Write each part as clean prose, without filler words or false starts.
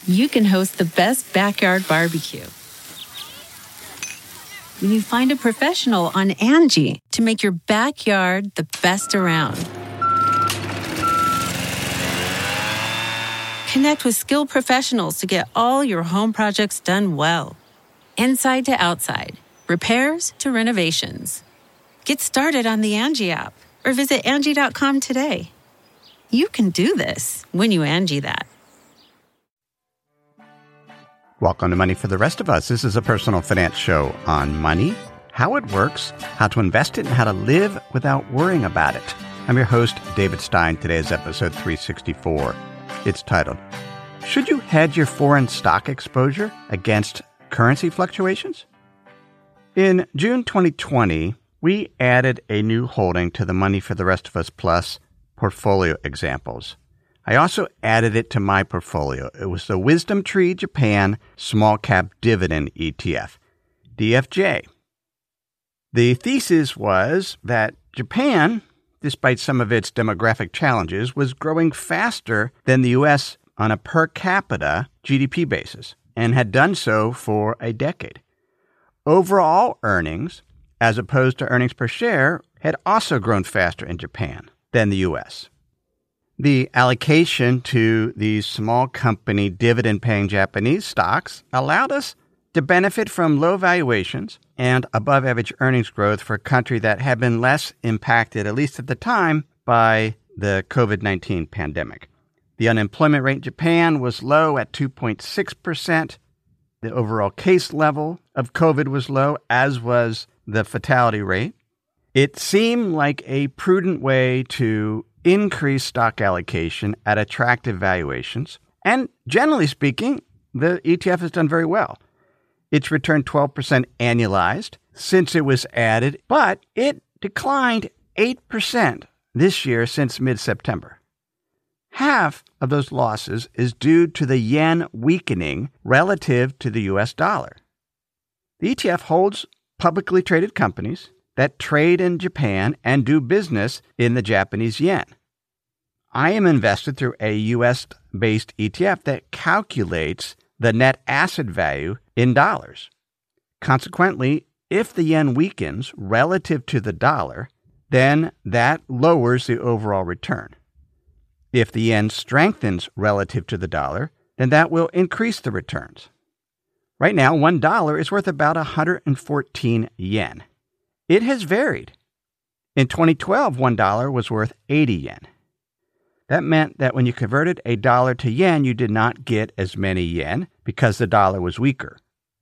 you can host the best backyard barbecue. When you find a professional on Angie to make your backyard the best around. Connect with skilled professionals to get all your home projects done well. Inside to outside, repairs to renovations. Get started on the Angie app or visit Angie.com today. You can do this when you Angie that. Welcome to Money for the Rest of Us. This is a personal finance show on money, how it works, how to invest it, and how to live without worrying about it. I'm your host, David Stein. Today is episode 364. It's titled, Should You Hedge Your Foreign Stock Exposure Against Currency Fluctuations? In June 2020, we added a new holding to the Money for the Rest of Us Plus portfolio examples. I also added it to my portfolio. It was the Wisdom Tree Japan Small Cap Dividend ETF, DFJ. The thesis was that Japan, despite some of its demographic challenges, was growing faster than the U.S. on a per capita GDP basis and had done so for a decade. Overall earnings, as opposed to earnings per share, had also grown faster in Japan than the U.S. The allocation to these small company dividend-paying Japanese stocks allowed us to benefit from low valuations and above-average earnings growth for a country that had been less impacted, at least at the time, by the COVID-19 pandemic. The unemployment rate in Japan was low at 2.6%. The overall case level of COVID was low, as was the fatality rate. It seemed like a prudent way to increase stock allocation at attractive valuations. And generally speaking, the ETF has done very well. It's returned 12% annualized since it was added, but it declined 8% this year since mid-September. Half of those losses is due to the yen weakening relative to the U.S. dollar. The ETF holds publicly traded companies that trade in Japan and do business in the Japanese yen. I am invested through a U.S.-based ETF that calculates the net asset value in dollars. Consequently, if the yen weakens relative to the dollar, then that lowers the overall return. If the yen strengthens relative to the dollar, then that will increase the returns. Right now, $1 is worth about 114 yen. It has varied. In 2012, $1 was worth 80 yen. That meant that when you converted a dollar to yen, you did not get as many yen because the dollar was weaker.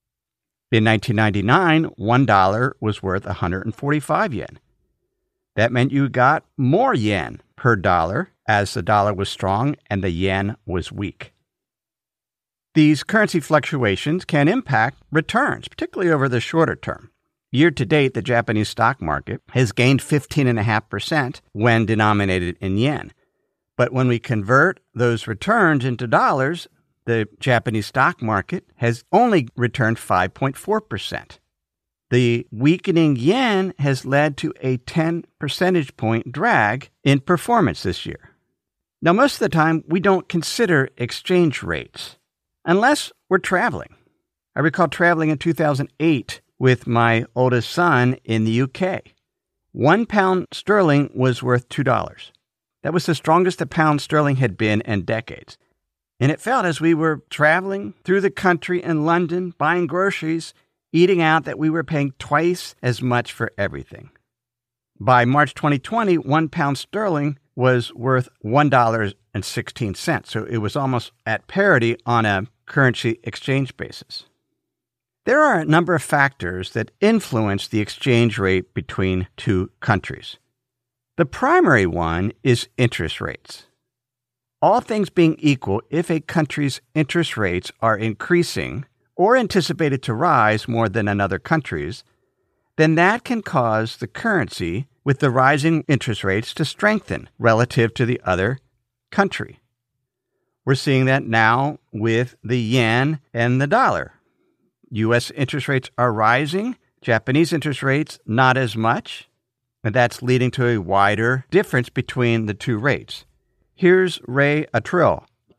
In 1999, $1 was worth 145 yen. That meant you got more yen per dollar as the dollar was strong and the yen was weak. These currency fluctuations can impact returns, particularly over the shorter term. Year to date, the Japanese stock market has gained 15.5% when denominated in yen. But when we convert those returns into dollars, the Japanese stock market has only returned 5.4%. The weakening yen has led to a 10 percentage point drag in performance this year. Now, most of the time, we don't consider exchange rates unless we're traveling. I recall traveling in 2008 with my oldest son in the UK. £1 sterling was worth $2. That was the strongest the pound sterling had been in decades. And it felt as we were traveling through the country in London, buying groceries, eating out, that we were paying twice as much for everything. By March 2020, £1 sterling was worth $1.16. So it was almost at parity on a currency exchange basis. There are a number of factors that influence the exchange rate between two countries. The primary one is interest rates. All things being equal, if a country's interest rates are increasing or anticipated to rise more than another country's, then that can cause the currency with the rising interest rates to strengthen relative to the other country. We're seeing that now with the yen and the dollar. U.S. interest rates are rising, Japanese interest rates not as much, and that's leading to a wider difference between the two rates. Here's Ray Attrill,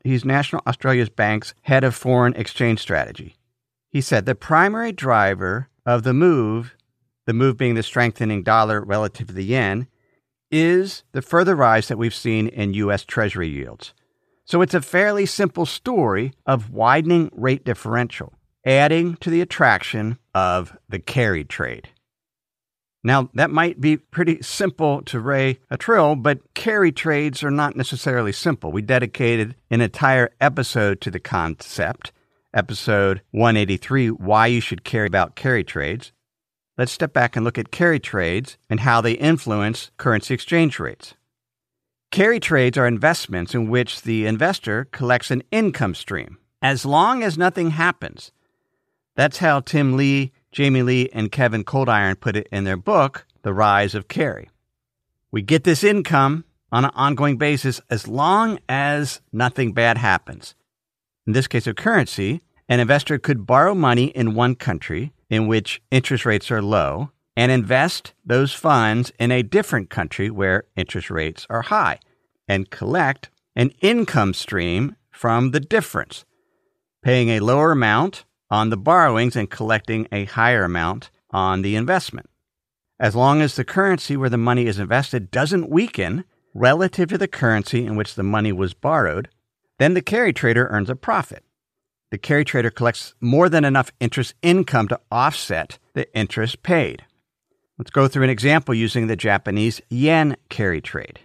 he's National Australia's Bank's head of foreign exchange strategy. He said the primary driver of the move being the strengthening dollar relative to the yen, is the further rise that we've seen in U.S. Treasury yields. So it's a fairly simple story of widening rate differential, adding to the attraction of the carry trade. Now, that might be pretty simple to ray a trill, but carry trades are not necessarily simple. We dedicated an entire episode to the concept, episode 183, Why You Should Care About Carry Trades. Let's step back and look at carry trades and how they influence currency exchange rates. Carry trades are investments in which the investor collects an income stream, as long as nothing happens. That's how Tim Lee, Jamie Lee, and Kevin Coldiron put it in their book, The Rise of Carry. We get this income on an ongoing basis as long as nothing bad happens. In this case of currency, an investor could borrow money in one country in which interest rates are low and invest those funds in a different country where interest rates are high and collect an income stream from the difference, paying a lower amount on the borrowings and collecting a higher amount on the investment. As long as the currency where the money is invested doesn't weaken relative to the currency in which the money was borrowed, then the carry trader earns a profit. The carry trader collects more than enough interest income to offset the interest paid. Let's go through an example using the Japanese yen carry trade.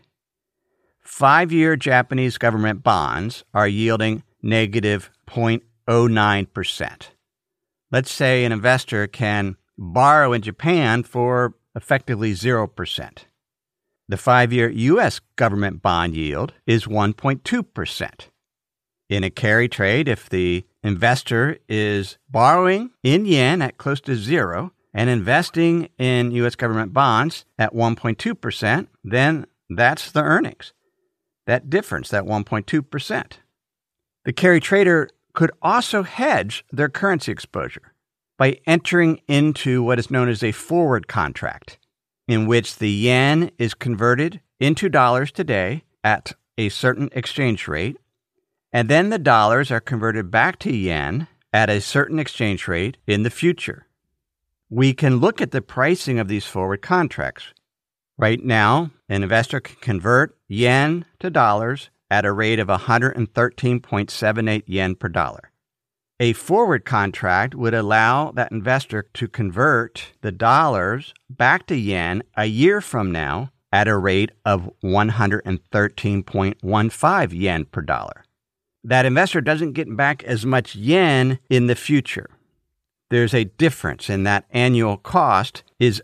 5-year Japanese government bonds are yielding negative 0.09%. Let's say an investor can borrow in Japan for effectively 0%. The 5-year U.S. government bond yield is 1.2%. In a carry trade, if the investor is borrowing in yen at close to zero and investing in U.S. government bonds at 1.2%, then that's the earnings. That difference, that 1.2%. The carry trader could also hedge their currency exposure by entering into what is known as a forward contract, in which the yen is converted into dollars today at a certain exchange rate, and then the dollars are converted back to yen at a certain exchange rate in the future. We can look at the pricing of these forward contracts. Right now, an investor can convert yen to dollars at a rate of 113.78 yen per dollar. A forward contract would allow that investor to convert the dollars back to yen a year from now at a rate of 113.15 yen per dollar. That investor doesn't get back as much yen in the future. There's a difference, and that annual cost is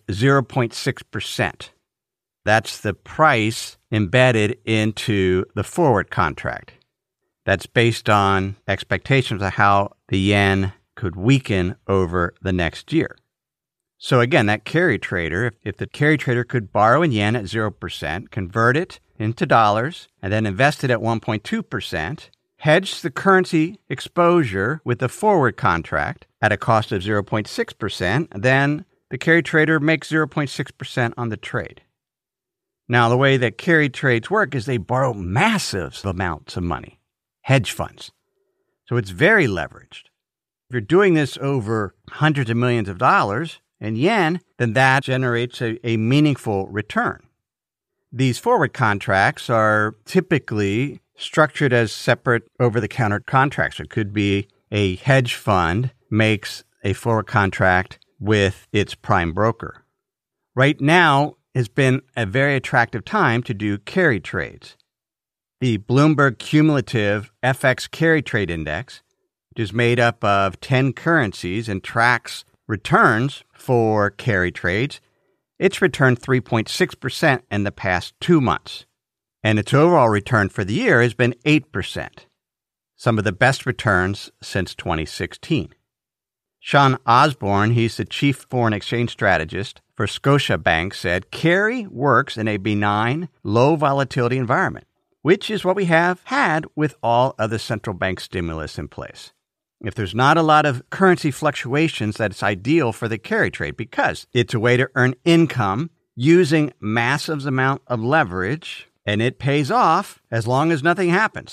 0.6%. That's the price embedded into the forward contract. That's based on expectations of how the yen could weaken over the next year. So again, that carry trader, if the carry trader could borrow in yen at 0%, convert it into dollars, and then invest it at 1.2%, hedge the currency exposure with the forward contract at a cost of 0.6%, then the carry trader makes 0.6% on the trade. Now, the way that carry trades work is they borrow massive amounts of money, hedge funds. So it's very leveraged. If you're doing this over hundreds of millions of dollars in yen, then that generates a meaningful return. These forward contracts are typically structured as separate over-the-counter contracts. It could be a hedge fund makes a forward contract with its prime broker. Right now has been a very attractive time to do carry trades. The Bloomberg Cumulative FX Carry Trade Index, which is made up of 10 currencies and tracks returns for carry trades, it's returned 3.6% in the past 2 months. And its overall return for the year has been 8%, some of the best returns since 2016. Sean Osborne, he's the chief foreign exchange strategist for Scotiabank, said carry works in a benign, low volatility environment, which is what we have had with all of the central bank stimulus in place. If there's not a lot of currency fluctuations, that's ideal for the carry trade because it's a way to earn income using massive amount of leverage, and it pays off as long as nothing happens.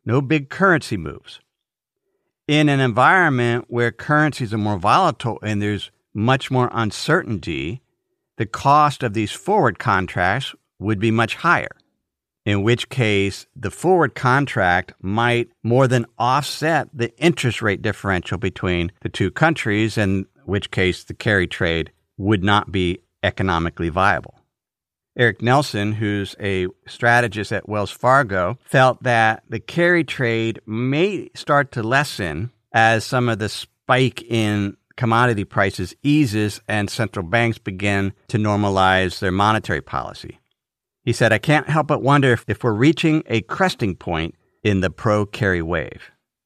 No big currency moves. In an environment where currencies are more volatile and there's much more uncertainty, the cost of these forward contracts would be much higher, in which case the forward contract might more than offset the interest rate differential between the two countries, in which case the carry trade would not be economically viable. Eric Nelson, who's a strategist at Wells Fargo, felt that the carry trade may start to lessen as some of the spike in commodity prices eases and central banks begin to normalize their monetary policy. He said, "I can't help but wonder if we're reaching a cresting point in the pro-carry wave."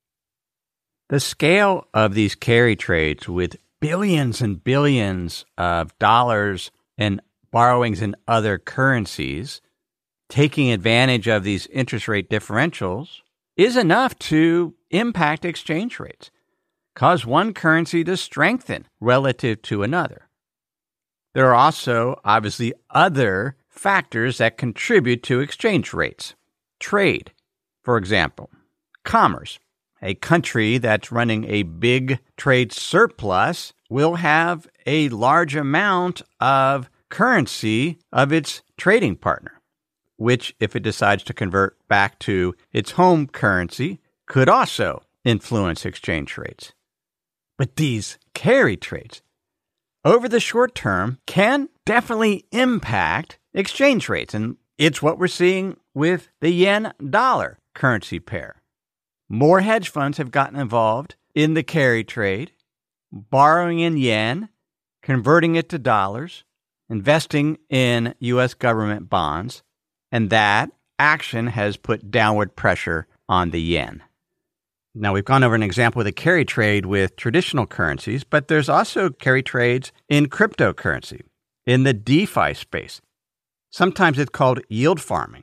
The scale of these carry trades with billions and billions of dollars and borrowings in other currencies, taking advantage of these interest rate differentials, is enough to impact exchange rates, cause one currency to strengthen relative to another. There are also, obviously, other factors that contribute to exchange rates. Trade, for example. Commerce. A country that's running a big trade surplus will have a large amount of currency of its trading partner, which, if it decides to convert back to its home currency, could also influence exchange rates. But these carry trades, over the short term, can definitely impact exchange rates, and it's what we're seeing with the yen-dollar currency pair. More hedge funds have gotten involved in the carry trade, borrowing in yen, converting it to dollars, investing in U.S. government bonds, and that action has put downward pressure on the yen. Now, we've gone over an example of the carry trade with traditional currencies, but there's also carry trades in cryptocurrency, in the DeFi space. Sometimes it's called yield farming.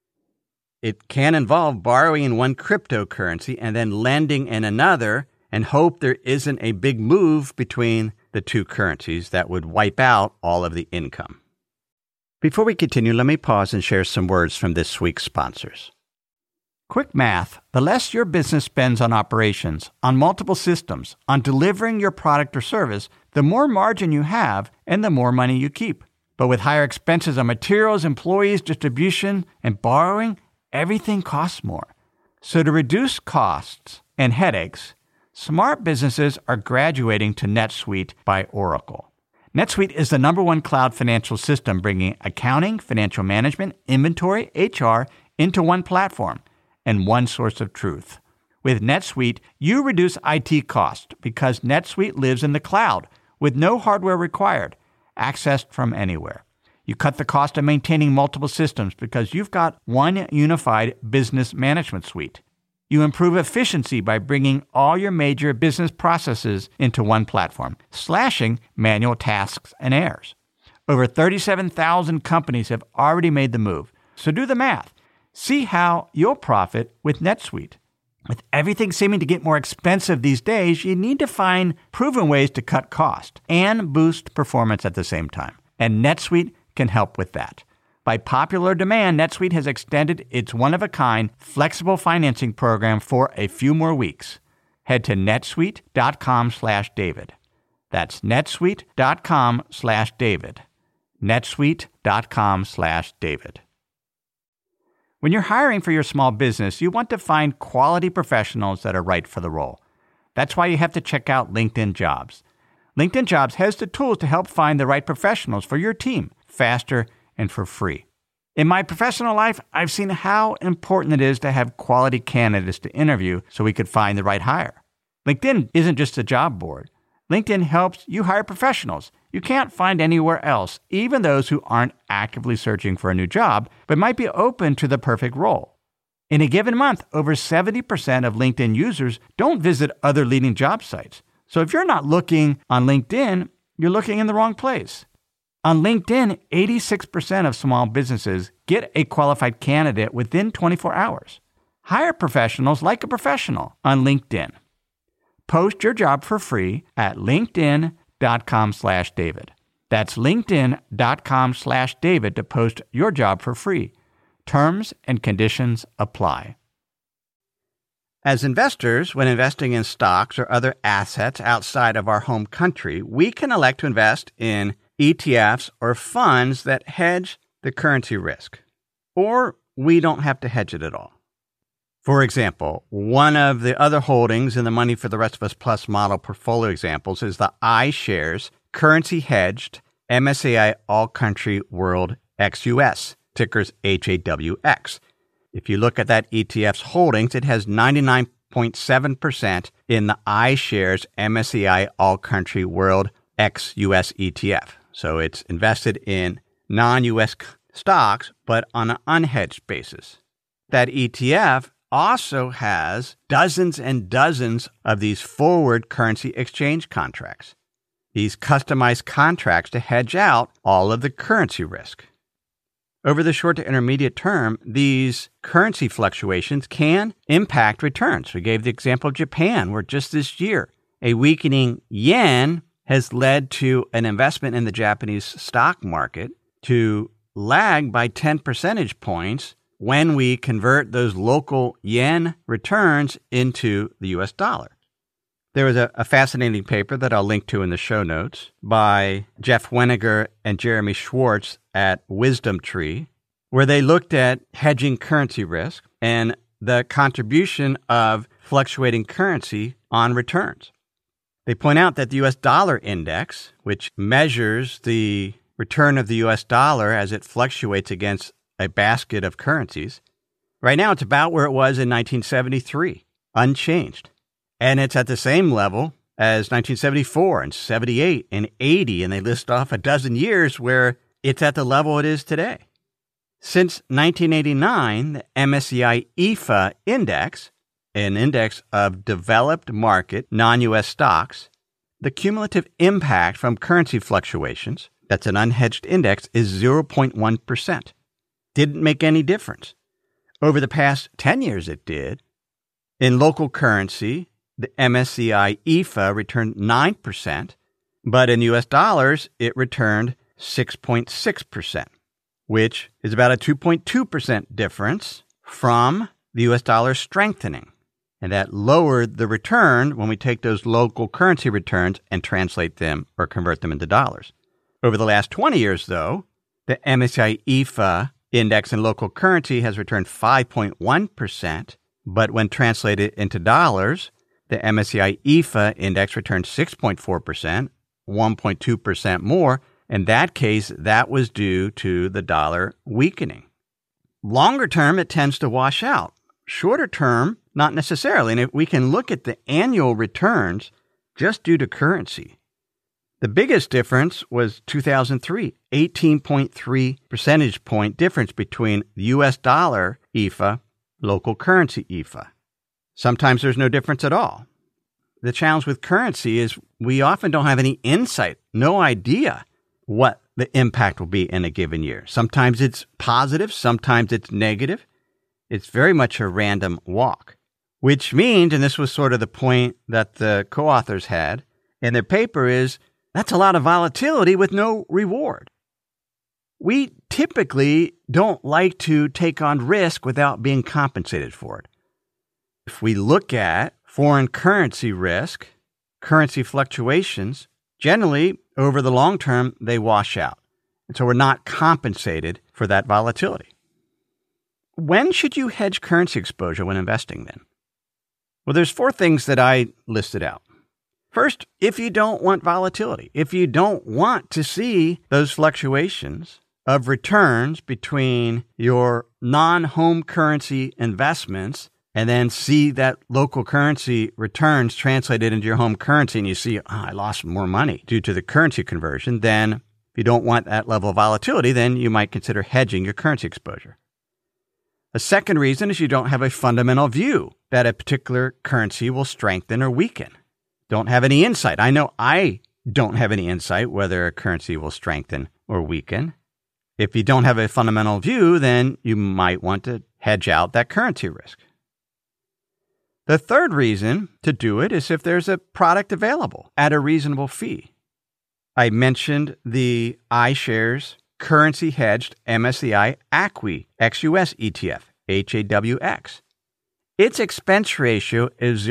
It can involve borrowing in one cryptocurrency and then lending in another and hope there isn't a big move between the two currencies that would wipe out all of the income. Before we continue, let me pause and share some words from this week's sponsors. Quick math: the less your business spends on operations, on multiple systems, on delivering your product or service, the more margin you have and the more money you keep. But with higher expenses on materials, employees, distribution, and borrowing, everything costs more. So to reduce costs and headaches, smart businesses are graduating to NetSuite by Oracle. NetSuite is the #1 cloud financial system, bringing accounting, financial management, inventory, HR into one platform and one source of truth. With NetSuite, you reduce IT costs because NetSuite lives in the cloud with no hardware required, accessed from anywhere. You cut the cost of maintaining multiple systems because you've got one unified business management suite. You improve efficiency by bringing all your major business processes into one platform, slashing manual tasks and errors. Over 37,000 companies have already made the move. So do the math. See how you'll profit with NetSuite. With everything seeming to get more expensive these days, you need to find proven ways to cut cost and boost performance at the same time. And NetSuite can help with that. By popular demand, NetSuite has extended its one-of-a-kind flexible financing program for a few more weeks. Head to netsuite.com/David. That's netsuite.com/David. netsuite.com/David. When you're hiring for your small business, you want to find quality professionals that are right for the role. That's why you have to check out LinkedIn Jobs. LinkedIn Jobs has the tools to help find the right professionals for your team faster and for free. In my professional life, I've seen how important it is to have quality candidates to interview so we could find the right hire. LinkedIn isn't just a job board. LinkedIn helps you hire professionals you can't find anywhere else, even those who aren't actively searching for a new job, but might be open to the perfect role. In a given month, over 70% of LinkedIn users don't visit other leading job sites. So if you're not looking on LinkedIn, you're looking in the wrong place. On LinkedIn, 86% of small businesses get a qualified candidate within 24 hours. Hire professionals like a professional on LinkedIn. Post your job for free at linkedin.com/David. That's linkedin.com/David to post your job for free. Terms and conditions apply. As investors, when investing in stocks or other assets outside of our home country, we can elect to invest in ETFs or funds that hedge the currency risk, or we don't have to hedge it at all. For example, one of the other holdings in the Money for the Rest of Us Plus model portfolio examples is the iShares Currency Hedged MSCI All Country World XUS, tickers HAWX. If you look at that ETF's holdings, it has 99.7% in the iShares MSCI All Country World XUS ETF. So it's invested in non-U.S. stocks, but on an unhedged basis. That ETF also has dozens and dozens of these forward currency exchange contracts, these customized contracts to hedge out all of the currency risk. Over the short to intermediate term, these currency fluctuations can impact returns. We gave the example of Japan, where just this year, a weakening yen has led to an investment in the Japanese stock market to lag by 10 percentage points when we convert those local yen returns into the U.S. dollar. There was a fascinating paper that I'll link to in the show notes by Jeff Weniger and Jeremy Schwartz at Wisdom Tree, where they looked at hedging currency risk and the contribution of fluctuating currency on returns. They point out that the U.S. dollar index, which measures the return of the U.S. dollar as it fluctuates against a basket of currencies, right now it's about where it was in 1973, unchanged. And it's at the same level as 1974 and 78 and 80, and they list off a dozen years where it's at the level it is today. Since 1989, the MSCI EAFE index, an index of developed market non-U.S. stocks, the cumulative impact from currency fluctuations, that's an unhedged index, is 0.1%. Didn't make any difference. Over the past 10 years, it did. In local currency, the MSCI EAFE returned 9%, but in U.S. dollars, it returned 6.6%, which is about a 2.2% difference from the U.S. dollar strengthening. And that lowered the return when we take those local currency returns and translate them or convert them into dollars. Over the last 20 years, though, the MSCI EAFE index in local currency has returned 5.1%, but when translated into dollars, the MSCI EAFE index returned 6.4%, 1.2% more. In that case, that was due to the dollar weakening. Longer term, it tends to wash out. Shorter term, not necessarily. And if we can look at the annual returns just due to currency, the biggest difference was 2003, 18.3 percentage point difference between U.S. dollar EAFE, local currency EAFE. Sometimes there's no difference at all. The challenge with currency is we often don't have any insight, no idea what the impact will be in a given year. Sometimes it's positive, sometimes it's negative. It's very much a random walk, which means, and this was sort of the point that the co-authors had in their paper, is that's a lot of volatility with no reward. We typically don't like to take on risk without being compensated for it. If we look at foreign currency risk, currency fluctuations, generally over the long term, they wash out. And so we're not compensated for that volatility. When should you hedge currency exposure when investing then? Well, there's 4 things that I listed out. First, if you don't want volatility, if you don't want to see those fluctuations of returns between your non-home currency investments and then see that local currency returns translated into your home currency and you see, I lost more money due to the currency conversion, then if you don't want that level of volatility, then you might consider hedging your currency exposure. A second reason is you don't have a fundamental view that a particular currency will strengthen or weaken. Don't have any insight. I know I don't have any insight whether a currency will strengthen or weaken. If you don't have a fundamental view, then you might want to hedge out that currency risk. The third reason to do it is if there's a product available at a reasonable fee. I mentioned the iShares Currency Hedged MSCI ACWI XUS ETF, HAWX. its expense ratio is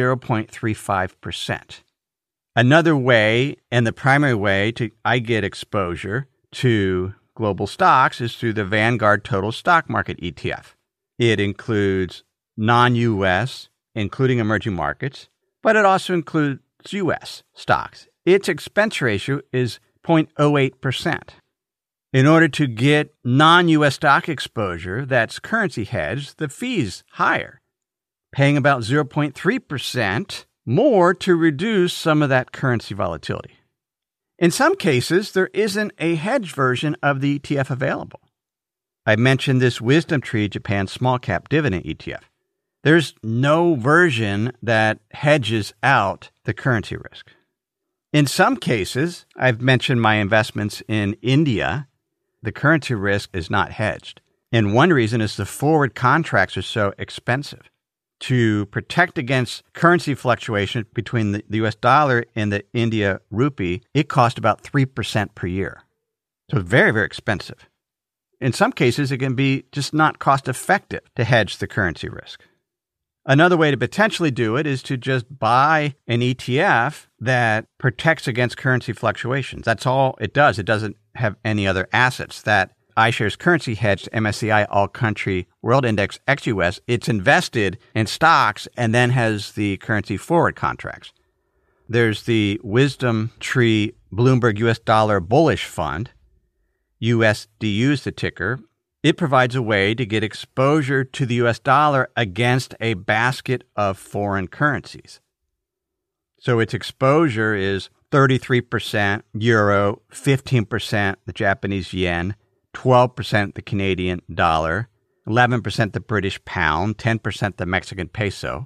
0.35%. Another way, and the primary way I get exposure to global stocks is through the Vanguard Total Stock Market ETF. It includes non-U.S., including emerging markets, but it also includes U.S. stocks. Its expense ratio is 0.08%. In order to get non-U.S. stock exposure that's currency hedged, the fee's higher, paying about 0.3% more to reduce some of that currency volatility. In some cases, there isn't a hedged version of the ETF available. I mentioned this WisdomTree Japan Small Cap Dividend ETF. There's no version that hedges out the currency risk. In some cases, I've mentioned my investments in India. The currency risk is not hedged. And one reason is the forward contracts are so expensive. To protect against currency fluctuation between the US dollar and the India rupee, it costs about 3% per year. So it's very, very expensive. In some cases, it can be just not cost effective to hedge the currency risk. Another way to potentially do it is to just buy an ETF that protects against currency fluctuations. That's all it does. It doesn't have any other assets. That iShares Currency Hedged MSCI All Country World Index ex-US, it's invested in stocks and then has the currency forward contracts. There's the WisdomTree Bloomberg US Dollar Bullish Fund. USDU is the ticker. It provides a way to get exposure to the US dollar against a basket of foreign currencies. So its exposure is 33% euro, 15% the Japanese yen, 12% the Canadian dollar, 11% the British pound, 10% the Mexican peso.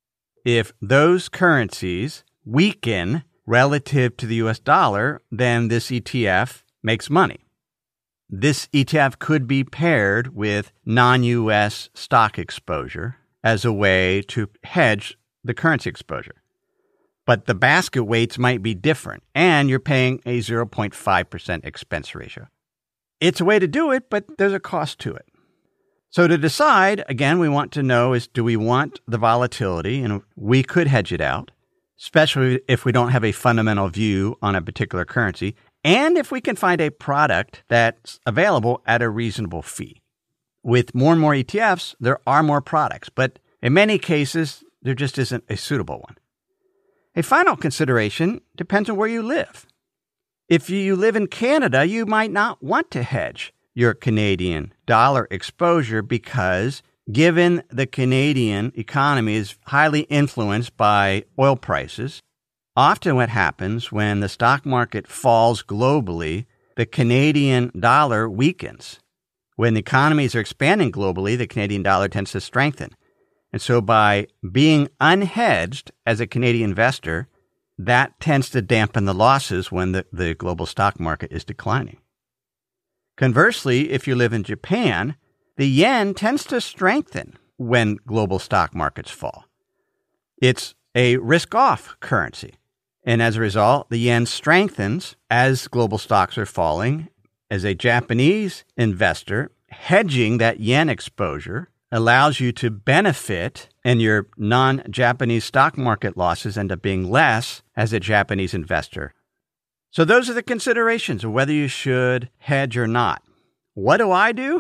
If those currencies weaken relative to the US dollar, then this ETF makes money. This ETF could be paired with non-US stock exposure as a way to hedge the currency exposure. But the basket weights might be different, and you're paying a 0.5% expense ratio. It's a way to do it, but there's a cost to it. So to decide, again, we want to know is, do we want the volatility? And we could hedge it out, especially if we don't have a fundamental view on a particular currency, and if we can find a product that's available at a reasonable fee. With more and more ETFs, there are more products, but in many cases, there just isn't a suitable one. A final consideration depends on where you live. If you live in Canada, you might not want to hedge your Canadian dollar exposure because given the Canadian economy is highly influenced by oil prices, often what happens when the stock market falls globally, the Canadian dollar weakens. When economies are expanding globally, the Canadian dollar tends to strengthen. And so by being unhedged as a Canadian investor, that tends to dampen the losses when the global stock market is declining. Conversely, if you live in Japan, the yen tends to strengthen when global stock markets fall. It's a risk-off currency. And as a result, the yen strengthens as global stocks are falling. As a Japanese investor, hedging that yen exposure allows you to benefit, and your non-Japanese stock market losses end up being less as a Japanese investor. So those are the considerations of whether you should hedge or not. What do?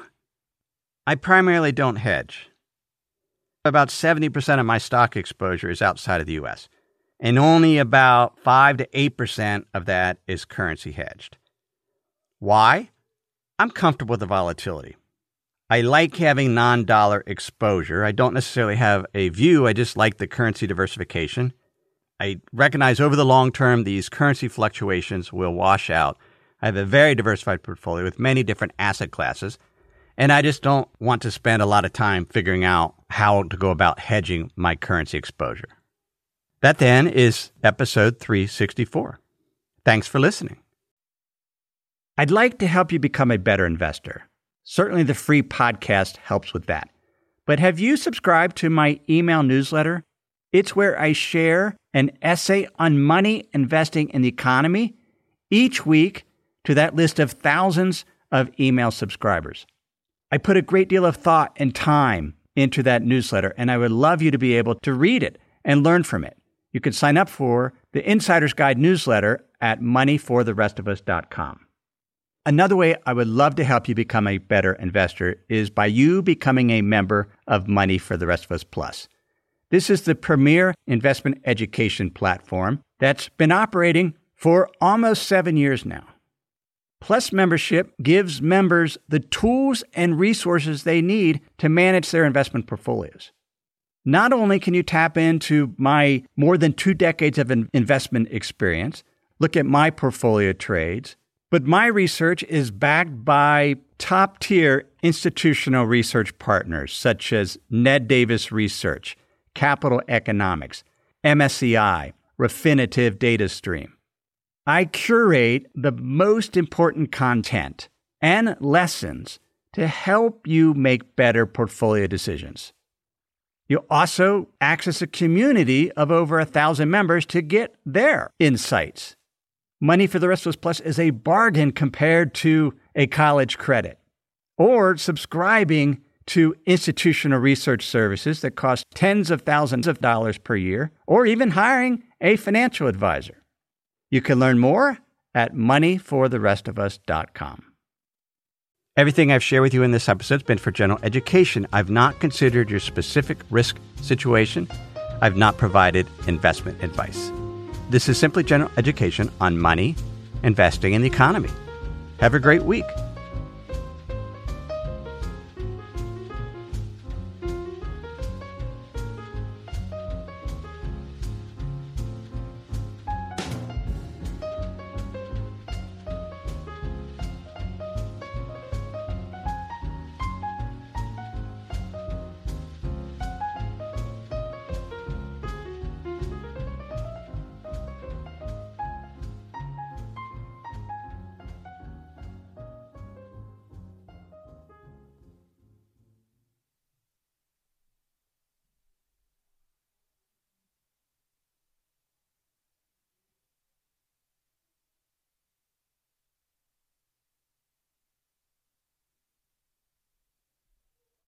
I primarily don't hedge. About 70% of my stock exposure is outside of the U.S., and only about 5 to 8% of that is currency hedged. Why? I'm comfortable with the volatility. I like having non-dollar exposure. I don't necessarily have a view. I just like the currency diversification. I recognize over the long term, these currency fluctuations will wash out. I have a very diversified portfolio with many different asset classes, and I just don't want to spend a lot of time figuring out how to go about hedging my currency exposure. That then is episode 364. Thanks for listening. I'd like to help you become a better investor. Certainly the free podcast helps with that. But have you subscribed to my email newsletter? It's where I share an essay on money, investing, and the economy each week to that list of thousands of email subscribers. I put a great deal of thought and time into that newsletter, and I would love you to be able to read it and learn from it. You can sign up for the Insider's Guide newsletter at moneyfortherestofus.com. Another way I would love to help you become a better investor is by you becoming a member of Money for the Rest of Us Plus. This is the premier investment education platform that's been operating for almost 7 years now. Plus membership gives members the tools and resources they need to manage their investment portfolios. Not only can you tap into my more than 2 decades of investment experience, look at my portfolio trades, but my research is backed by top-tier institutional research partners such as Ned Davis Research, Capital Economics, MSCI, Refinitiv DataStream. I curate the most important content and lessons to help you make better portfolio decisions. You'll also access a community of over 1,000 members to get their insights. Money for the Rest of Us Plus is a bargain compared to a college credit or subscribing to institutional research services that cost tens of thousands of dollars per year, or even hiring a financial advisor. You can learn more at moneyfortherestofus.com. Everything I've shared with you in this episode has been for general education. I've not considered your specific risk situation. I've not provided investment advice. This is simply general education on money, investing, and the economy. Have a great week.